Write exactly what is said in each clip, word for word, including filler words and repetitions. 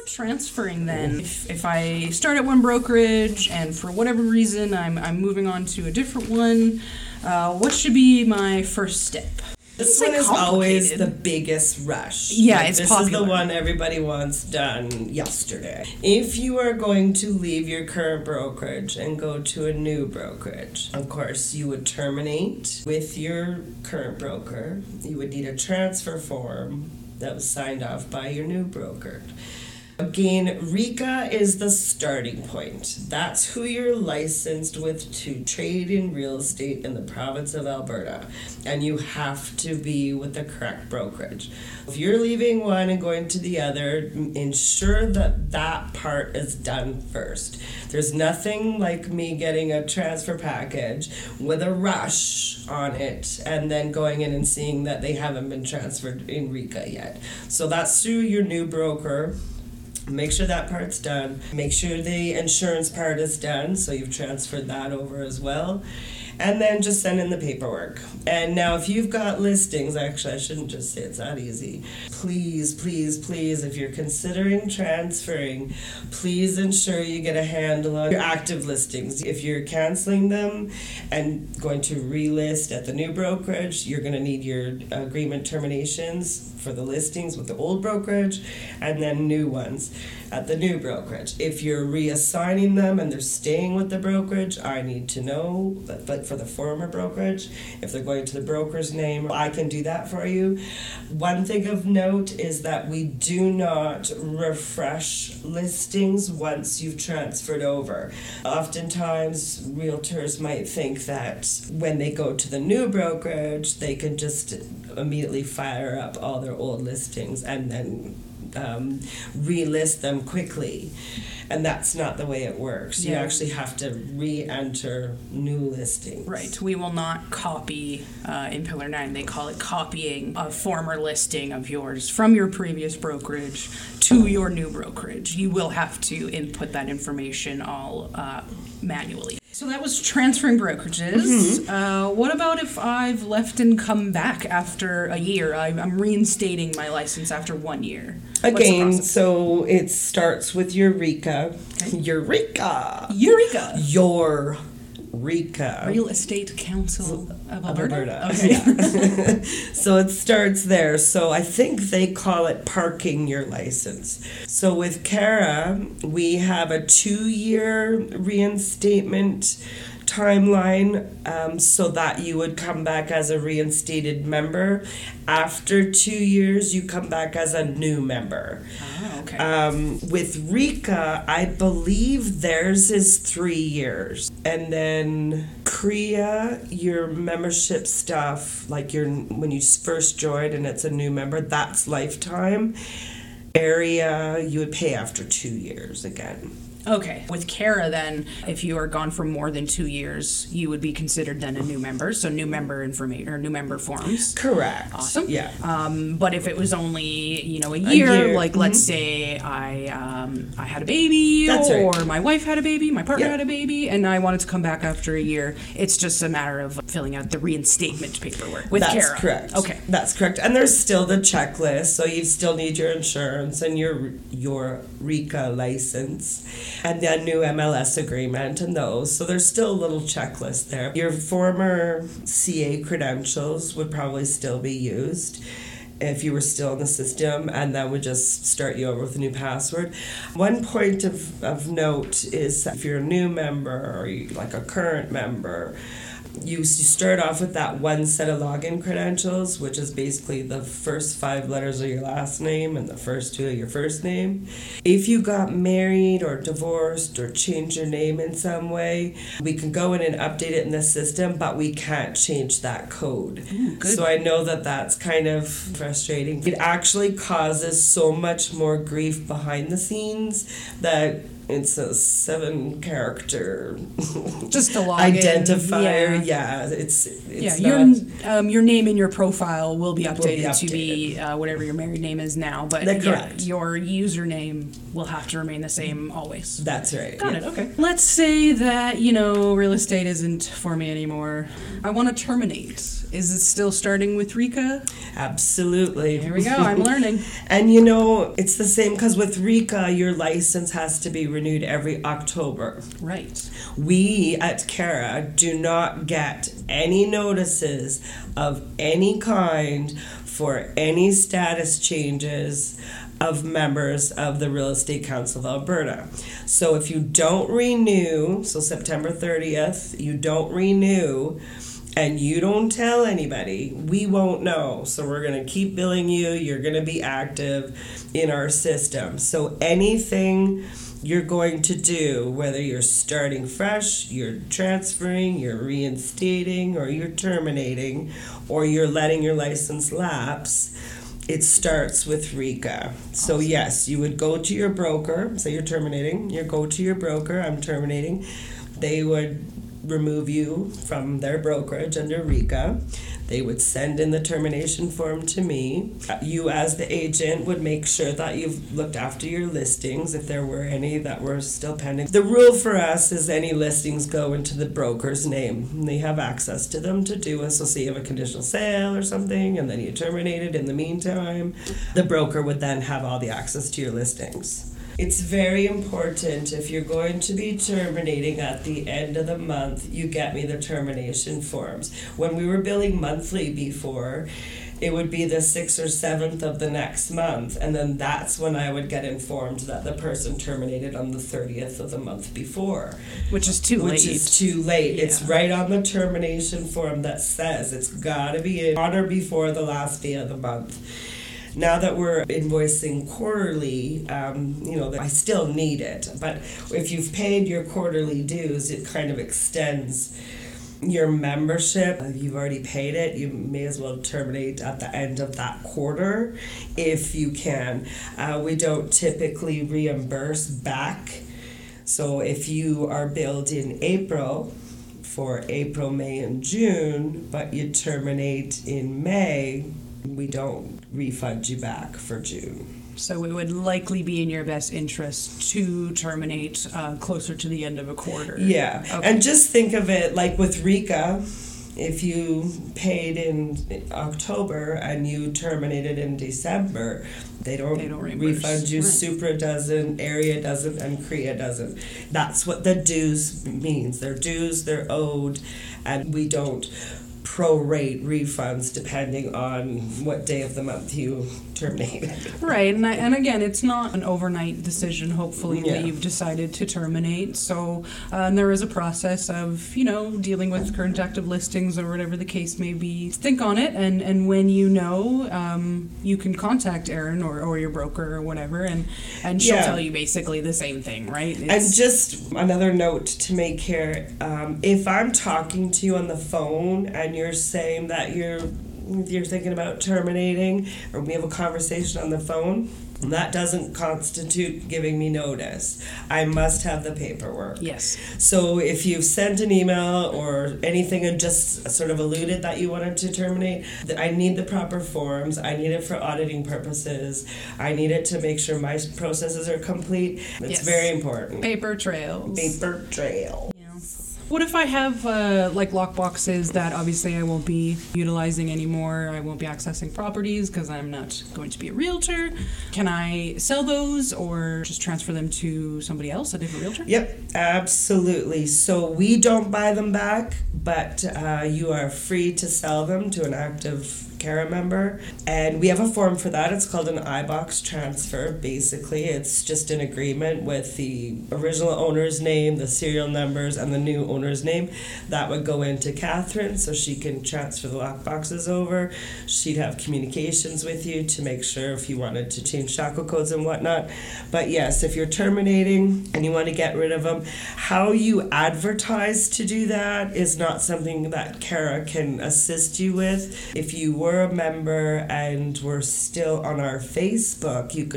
about transferring then? If, if I start at one brokerage and for whatever reason I'm, I'm moving on to a different one, uh, what should be my first step? This one is always the biggest rush. Yeah, like, it's this popular. This is the one everybody wants done yesterday. If you are going to leave your current brokerage and go to a new brokerage, of course, you would terminate with your current broker. You would need a transfer form that was signed off by your new broker. Again, R I C A is the starting point. That's who you're licensed with to trade in real estate in the province of Alberta. And you have to be with the correct brokerage. If you're leaving one and going to the other, ensure that that part is done first. There's nothing like me getting a transfer package with a rush on it and then going in and seeing that they haven't been transferred in R I C A yet. So that's through your new broker. Make sure that part's done. Make sure the insurance part is done, so you've transferred that over as well. And then just send in the paperwork. And now if you've got listings, actually I shouldn't just say it's that easy. Please, please, please, if you're considering transferring, please ensure you get a handle on your active listings. If you're canceling them and going to relist at the new brokerage, you're going to need your agreement terminations for the listings with the old brokerage and then new ones at the new brokerage. If you're reassigning them and they're staying with the brokerage, I need to know. But for the former brokerage, if they're going to the broker's name, I can do that for you. One thing of note is that we do not refresh listings once you've transferred over. Oftentimes, realtors might think that when they go to the new brokerage, they can just immediately fire up all their old listings and then um, relist them quickly. And that's not the way it works. You Yeah. actually have to re-enter new listings. Right. We will not copy, uh, in Pillar nine, they call it copying a former listing of yours from your previous brokerage to your new brokerage. You will have to input that information all uh, manually. So that was transferring brokerages. Mm-hmm. Uh, what about if I've left and come back after a year? I, I'm reinstating my license after one year. Again, so it starts with Eureka. Okay. Eureka! Eureka! Your Eureka. Real Estate Council of Alberta. Alberta. Okay. Yeah. So it starts there. So I think they call it parking your license. So with Cara, we have a two-year reinstatement timeline, um, so that you would come back as a reinstated member. After two years, you come back as a new member. Oh, okay. Um, with R I C A, I believe theirs is three years. And then C R I A, your membership stuff, like your when you first join and it's a new member, that's lifetime. Area, you would pay after two years again. Okay. With Cara, then, if you are gone for more than two years, you would be considered then a new member. So new member information or new member forms. Correct. Awesome. Yeah. Um, but if it was only you know a year, a year. like Mm-hmm. let's say I um, I had a baby, That's or right. my wife had a baby, my partner Yeah. had a baby, and I wanted to come back after a year. It's just a matter of filling out the reinstatement paperwork with That's Cara. correct. Okay. That's correct. And there's still the checklist, so you still need your insurance and your your R I C A license and the new M L S agreement and those. So there's still a little checklist there. Your former C A credentials would probably still be used if you were still in the system, and that would just start you over with a new password. One point of, of note is that if you're a new member or you, like a current member, You, you start off with that one set of login credentials, which is basically the first five letters of your last name and the first two of your first name. If you got married or divorced or changed your name in some way, we can go in and update it in the system, but we can't change that code. Ooh, good. So I know that that's kind of frustrating. It actually causes so much more grief behind the scenes that It's a seven character just a login identifier. Yeah, yeah it's, it's yeah. not, Your um, your name in your profile will be updated, will be updated. to be uh, whatever your married name is now, but That's yeah, correct. your username will have to remain the same always. That's right. Got yeah. it. Okay. Let's say that you know real estate isn't for me anymore. I want to terminate. Is it still starting with RECA? Absolutely. Here we go. I'm learning. And you know, it's the same because with RECA, your license has to be renewed every October. Right. We at Cara do not get any notices of any kind for any status changes of members of the Real Estate Council of Alberta. So if you don't renew, so September thirtieth, you don't renew, and you don't tell anybody, we won't know. So we're going to keep billing you. You're going to be active in our system. So anything you're going to do, whether you're starting fresh, you're transferring, you're reinstating, or you're terminating, or you're letting your license lapse, it starts with RECA. So yes, you would go to your broker, say you're terminating, you go to your broker, I'm terminating, they would remove you from their brokerage under RECA. They would send in the termination form to me. You as the agent would make sure that you've looked after your listings if there were any that were still pending. The rule for us is any listings go into the broker's name. And they have access to them to do it. So say you have a conditional sale or something and then you terminate it in the meantime, the broker would then have all the access to your listings. It's very important if you're going to be terminating at the end of the month, you get me the termination forms. When we were billing monthly before, it would be the sixth or seventh of the next month, and then that's when I would get informed that the person terminated on the thirtieth of the month before. Which is too late. Which is too late. Yeah. It's right on the termination form that says it's got to be on or before the last day of the month. Now that we're invoicing quarterly, um, you know, I still need it. But if you've paid your quarterly dues, it kind of extends your membership. If you've already paid it, you may as well terminate at the end of that quarter if you can. Uh, we don't typically reimburse back. So if you are billed in April, for April, May, and June, but you terminate in May, we don't refund you back for June. So it would likely be in your best interest to terminate uh, closer to the end of a quarter. Yeah, Okay. and just think of it like with RECA, if you paid in October and you terminated in December, they don't, They don't reimburse. refund you. Right. Supra doesn't, Area doesn't, and C R E A doesn't. That's what the dues means. They're dues, they're owed, and we don't prorate refunds depending on what day of the month you terminated. Right, and I, and again, it's not an overnight decision, hopefully, Yeah. that you've decided to terminate. So, uh, and there is a process of, you know, dealing with current active listings or whatever the case may be. Think on it, and, and when you know, um, you can contact Erin or, or your broker or whatever, and, and she'll Yeah. tell you basically the same thing, right? And It's- just another note to make here, um, if I'm talking to you on the phone and you're saying that you're you're thinking about terminating, or we have a conversation on the phone, that doesn't constitute giving me notice. I must have the paperwork. Yes. So if you've sent an email or anything and just sort of alluded that you wanted to terminate, th- I need the proper forms. I need it for auditing purposes. I need it to make sure my processes are complete. It's Yes. very important. Paper trails. Paper trail. What if I have uh, like lock boxes that obviously I won't be utilizing anymore? I won't be accessing properties because I'm not going to be a realtor. Can I sell those or just transfer them to somebody else, a different realtor? Yep, absolutely. So we don't buy them back, but uh, you are free to sell them to an active Cara member, and we have a form for that. It's called an iBox transfer. Basically, it's just an agreement with the original owner's name, the serial numbers, and the new owner's name. That would go into Catherine so she can transfer the lock boxes over. She'd have communications with you to make sure if you wanted to change shackle codes and whatnot. But yes, if you're terminating and you want to get rid of them, how you advertise to do that is not something that Cara can assist you with. If you were a member and were still on our Facebook, you could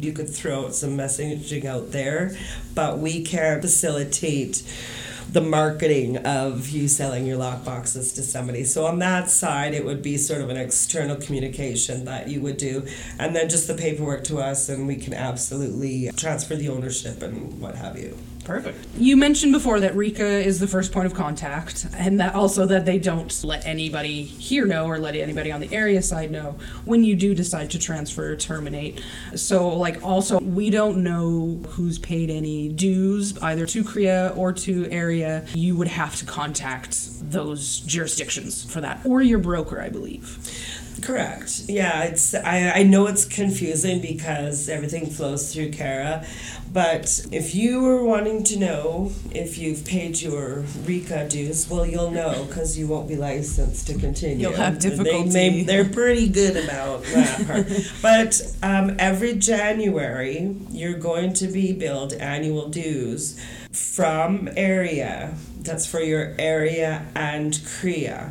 you could throw out some messaging out there, but we can't facilitate the marketing of you selling your lock boxes to somebody. So on that side, it would be sort of an external communication that you would do, and then just the paperwork to us, and we can absolutely transfer the ownership and what have you. Perfect. You mentioned before that RECA is the first point of contact, and that also that they don't let anybody here know or let anybody on the area side know when you do decide to transfer or terminate. So, like, also, we don't know who's paid any dues, either to C R E A or to area. You would have to contact those jurisdictions for that, or your broker, I believe. Correct. Yeah, it's. I, I know it's confusing because everything flows through CARA, but if you were wanting to know if you've paid your RECA dues, well, you'll know because you won't be licensed to continue. You'll have difficulty. They may, they're pretty good about that part. But um, every January, you're going to be billed annual dues from area. That's for your area and C R E A.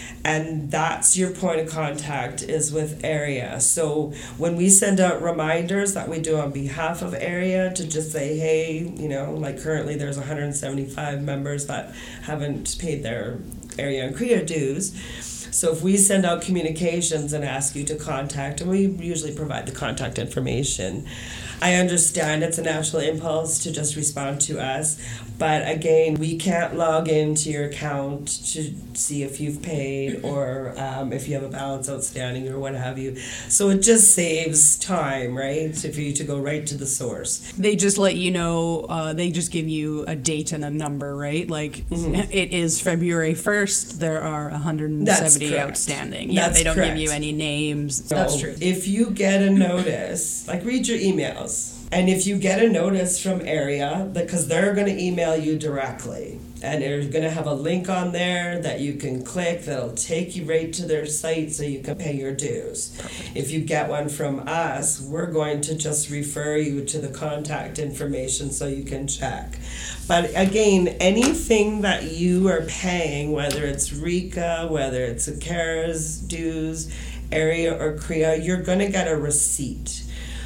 And that's your point of contact is with area. So when we send out reminders that we do on behalf of area to just say, hey, you know, like currently there's one hundred seventy-five members that haven't paid their area and C R E A dues. So if we send out communications and ask you to contact, and we usually provide the contact information, I understand it's a natural impulse to just respond to us, but again, we can't log into your account to see if you've paid or um, if you have a balance outstanding or what have you. So it just saves time, right, for you to go right to the source. They just let you know, uh, they just give you a date and a number, right? Like, mm-hmm. It is February first, there are one hundred seventy outstanding. Yeah, That's they don't correct. give you any names. So That's true. If you get a notice, like read your emails, and if you get a notice from area, because they're going to email you directly, and they're going to have a link on there that you can click that'll take you right to their site so you can pay your dues. Perfect. If you get one from us, we're going to just refer you to the contact information so you can check. But again, anything that you are paying, whether it's RECA, whether it's a CARES dues, area or C R E A, you're going to get a receipt.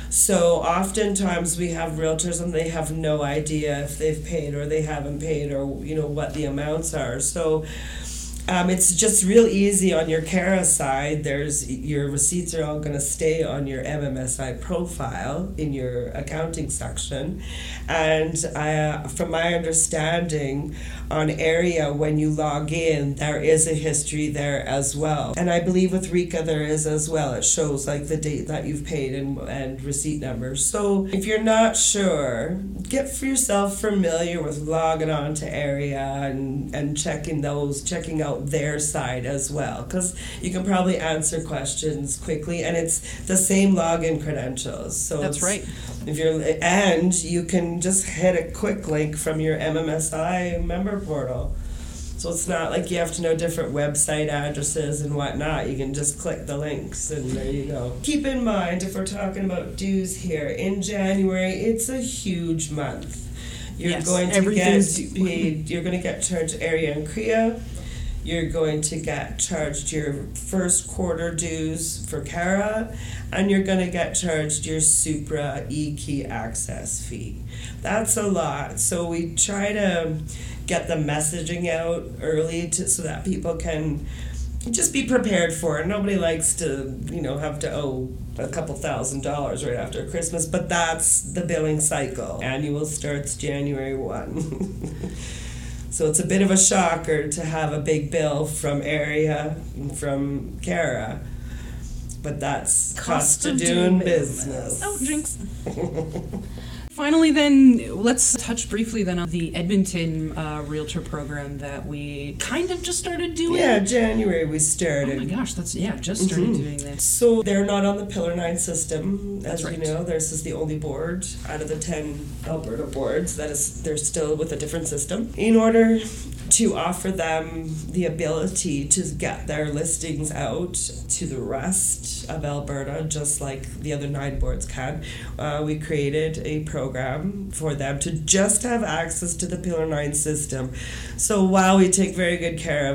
So oftentimes we have realtors and they have no idea if they've paid or they haven't paid or, you know, what the amounts are. So um, it's just real easy on your CARA side. There's your receipts are all going to stay on your M M S I profile in your accounting section. And uh, from my understanding, on area, when you log in, there is a history there as well. And I believe with RECA there is as well. It shows like the date that you've paid and, and receipt numbers. So if you're not sure, get for yourself familiar with logging on to area and, and checking those, checking out their side as well. Because you can probably answer questions quickly, and it's the same login credentials. So that's right. If you're, and you can just hit a quick link from your M M S I member portal. So it's not like you have to know different website addresses and whatnot. You can just click the links and there you go. Keep in mind, if we're talking about dues here, in January, it's a huge month. You're yes, going to get due. paid, you're going to get charged area and C R E A. You're going to get charged your first quarter dues for CARA, and you're going to get charged your Supra E-Key access fee. That's a lot. So we try to get the messaging out early to, so that people can just be prepared for it. Nobody likes to, you know, have to owe a couple thousand dollars right after Christmas, but that's the billing cycle. Annual starts January first. So it's a bit of a shocker to have a big bill from area, from CARA, but that's cost, cost of doing business. business. Oh, jinx. Finally, then, let's touch briefly then on the Edmonton uh, Realtor program that we kind of just started doing. Yeah, January we started. Oh my gosh, that's, yeah, just started mm-hmm. doing this. So they're not on the Pillar nine system, that's as right. you know. Theirs is the only board out of the ten Alberta boards that is, they're still with a different system. In order to offer them the ability to get their listings out to the rest of Alberta, just like the other nine boards can, uh, we created a program for them to just have access to the Pillar nine system. So while we take very good care of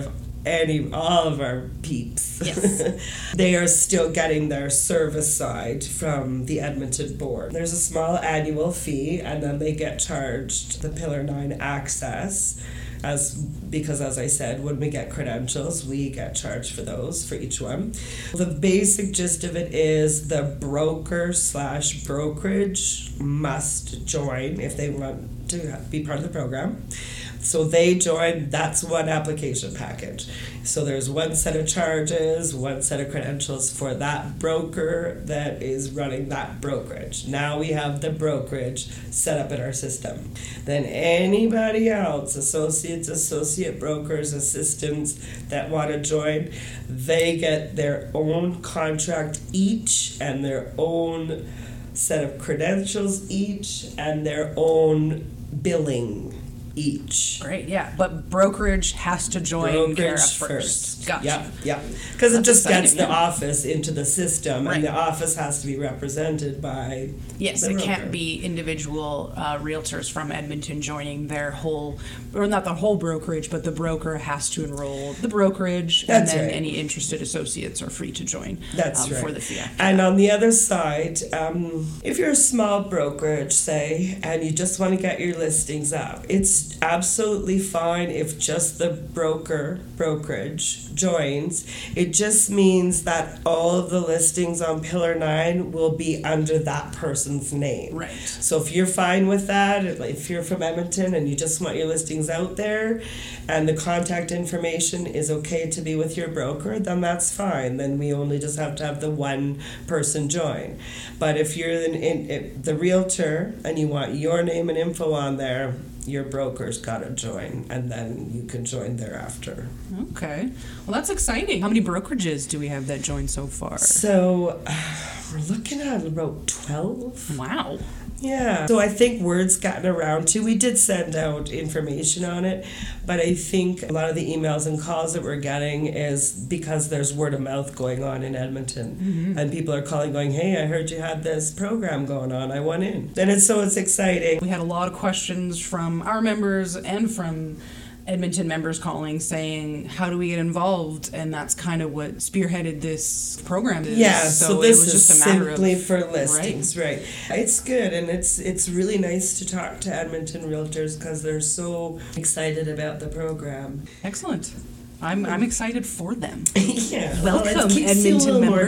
any all of our peeps. Yes. They are still getting their service side from the Edmonton board. There's a small annual fee, and then they get charged the Pillar nine access. As because as I said, when we get credentials, we get charged for those for each one. The basic gist of it is the broker slash brokerage must join if they want to be part of the program. So they join, that's one application package. So there's one set of charges, one set of credentials for that broker that is running that brokerage. Now we have the brokerage set up in our system. Then anybody else, associates, associate brokers, assistants that want to join, they get their own contract each and their own set of credentials each and their own billing each. Great, yeah. But brokerage has to join Brokerage Kara first. first. Gotcha. Yeah, yeah. Because it That's just gets exciting, the yeah. office into the system, Right. and the office has to be represented by Yes, the it broker. can't be individual uh, realtors from Edmonton joining their whole, or not the whole brokerage, but the broker has to enroll the brokerage, That's and then right. any interested associates are free to join That's um, right. for the fee. And on the other side, um, if you're a small brokerage, say, and you just want to get your listings up, it's absolutely fine if just the broker, brokerage joins. It just means that all of the listings on Pillar nine will be under that person's name. Right. So if you're fine with that, if you're from Edmonton and you just want your listings out there and the contact information is okay to be with your broker, then that's fine. Then we only just have to have the one person join. But if you're in, in, in the realtor and you want your name and info on there, your broker's got to join, and then you can join thereafter. Okay. Well, that's exciting. How many brokerages do we have that join so far? So uh, we're looking at about twelve. Wow. Yeah. So I think word's gotten around too. We did send out information on it, but I think a lot of the emails and calls that we're getting is because there's word of mouth going on in Edmonton. Mm-hmm. And people are calling going, hey, I heard you had this program going on. I went in. And it's so it's exciting. We had a lot of questions from our members and from Edmonton members calling saying, how do we get involved? And that's kind of what spearheaded this program. Yeah, so, so this it was is just a matter simply of, for listings, right. right? It's good, and it's it's really nice to talk to Edmonton realtors because they're so excited about the program. Excellent. I'm I'm excited for them. Yeah, Welcome, well, it keeps Edmonton you a little members. more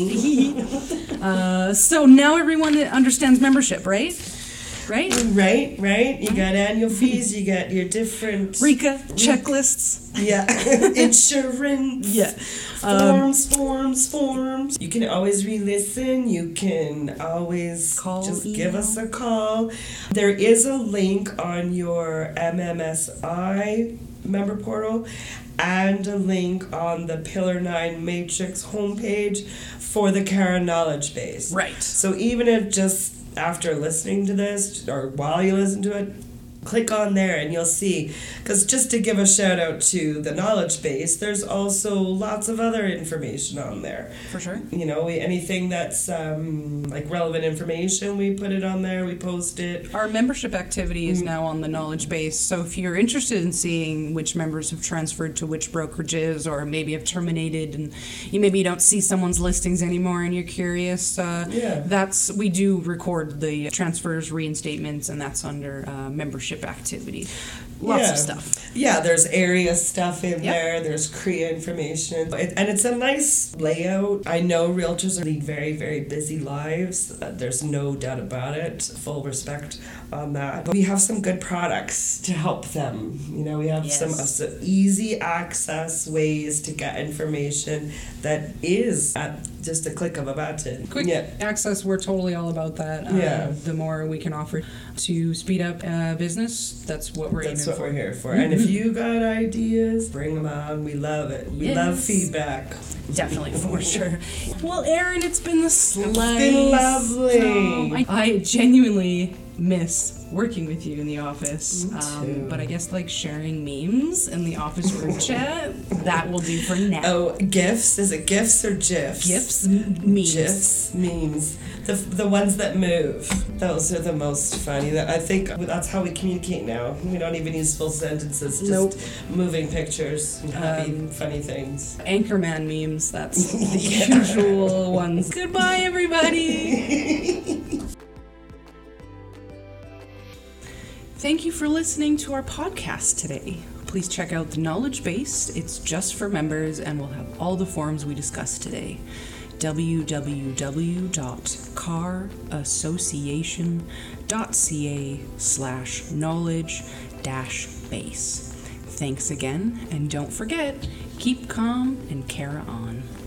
busy. uh, so now everyone understands membership, right? Right? Right, right. You got annual fees, you got your different RECA checklists. Yeah. Insurance. Yeah. Forms, um, forms, forms. You can always re-listen. You can always call, just email. give us a call. There is a link on your M M S I member portal and a link on the Pillar nine Matrix homepage for the Kara Knowledge Base. Right. So even if just after listening to this or while you listen to it, click on there and you'll see. Because just to give a shout out to the knowledge base, there's also lots of other information on there. For sure. You know, we, anything that's um, like relevant information, we put it on there, we post it. Our membership activity is now on the knowledge base, so if you're interested in seeing which members have transferred to which brokerages or maybe have terminated and you maybe you don't see someone's listings anymore and you're curious, uh, Yeah. that's we do record the transfers, reinstatements, and that's under uh, membership activity. Lots yeah. of stuff. Yeah, there's area stuff in Yep. there. There's C R E A information. It, and it's a nice layout. I know realtors lead very, very busy lives. Uh, there's no doubt about it. Full respect on that. But we have some good products to help them. You know, we have Yes. some, uh, some easy access ways to get information that is at just a click of a button. Quick Yeah. access, we're totally all about that. Uh, Yeah. The more we can offer to speed up uh, business, that's what we're That's aiming what for. we're here for. And if you got ideas, bring them on. We love it. We love Yes. feedback. Definitely, for sure. Well, Erin, it's been the slice. been lovely. Um, I, I genuinely miss working with you in the office. Me Um, too. but I guess like sharing memes in the office group chat, that will do for now. Oh, GIFs? Is it GIFs or GIFs? Gifs, m- memes. GIFs, memes. The, the ones that move. Those are the most funny. I think that's how we communicate now. We don't even use full sentences, just Nope. moving pictures and happy, Um, funny things. Anchorman memes, that's the Yeah. usual ones. Goodbye, everybody! Thank you for listening to our podcast today. Please check out the Knowledge Base. It's just for members and will have all the forms we discussed today. w w w dot car association dot c a slash knowledge dash base. Thanks again, and don't forget, keep calm and carry on.